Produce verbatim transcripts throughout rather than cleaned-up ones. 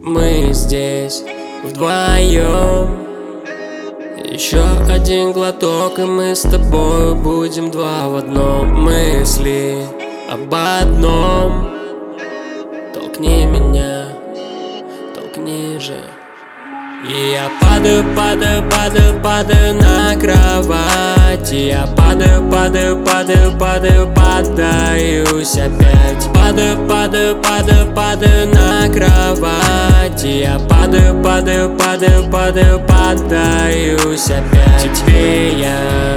Мы здесь вдвоем. Еще один глоток, и мы с тобой будем два в одном. Мысли об одном. Толкни меня, толкни же. И я падаю, падаю, падаю, падаю на кровать. И я падаю, падаю, падаю, падаю, падаюсь опять. Падаю, падаю, падаю, падаю на кровать. И я падаю, падаю, падаю, падаю, падаюсь опять. Теперь я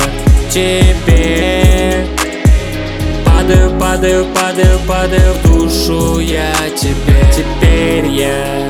тебе падаю, падаю, падаю, падаю в душу я тебе. Теперь я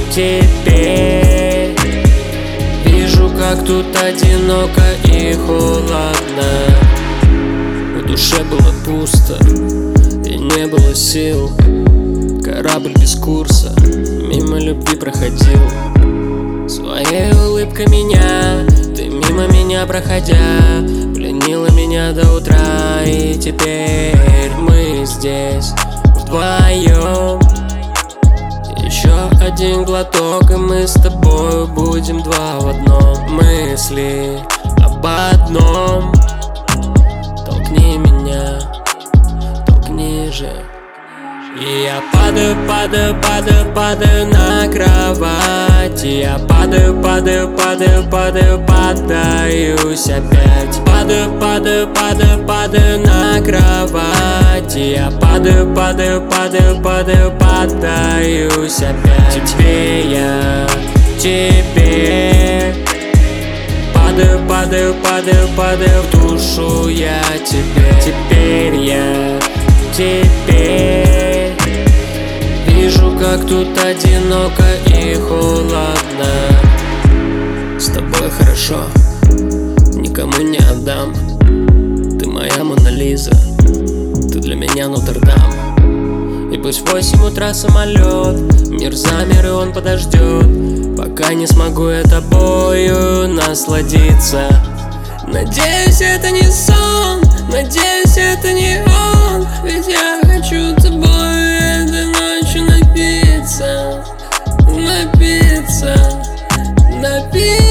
тебе вижу, как тут одиноко и холодно. В душе было пусто и не было сил. Корабль без курса мимо любви проходил. Своей улыбкой меня, ты мимо меня проходя, пленила меня до утра. И теперь мы здесь вдвоем. Еще один глоток, и мы с тобой будем два в одном. Мысли об одном. Толкни меня, толкни же. И я падаю, падаю, падаю, падаю на кровать. И я падаю, падаю, падаю, падаю, падаюсь опять. Падаю, падаю, падаю, падаю на кровать. И я падаю, падаю, падаю, падаю, падаюсь опять. Теперь я тебе падаю, падаю, падаю, падаю в душу я тебе. Теперь я тебе вижу, как тут одиноко и холодно. С тобой хорошо, никому не отдам. Ты моя Мона Лиза, ты для меня Нотр-Дам. И пусть в восемь утра самолет, мир замер и он подождет, пока не смогу я тобою насладиться. Надеюсь, это не сон, надеюсь, это не он, ведь я хочу тобой этой ночью напиться, напиться, напиться.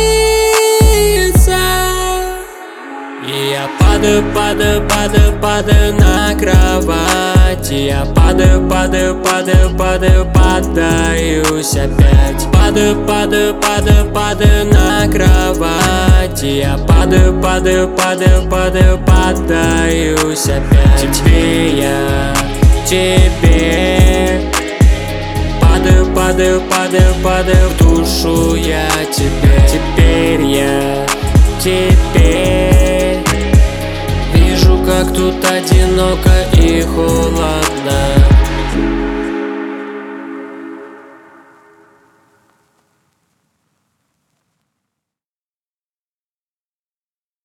И я падаю, падаю, падаю, падаю на кровать. И я падаю, падаю, падаю, падаю, падаюсь опять. Падаю, падаю, падаю, падаю на кровать. И я падаю, падаю, падаю, падаю, падаюсь опять. Теперь я тебе падаю, падаю, падаю, падаю в душу я тебе. Теперь я тебе вижу, как тут одиноко и холодно.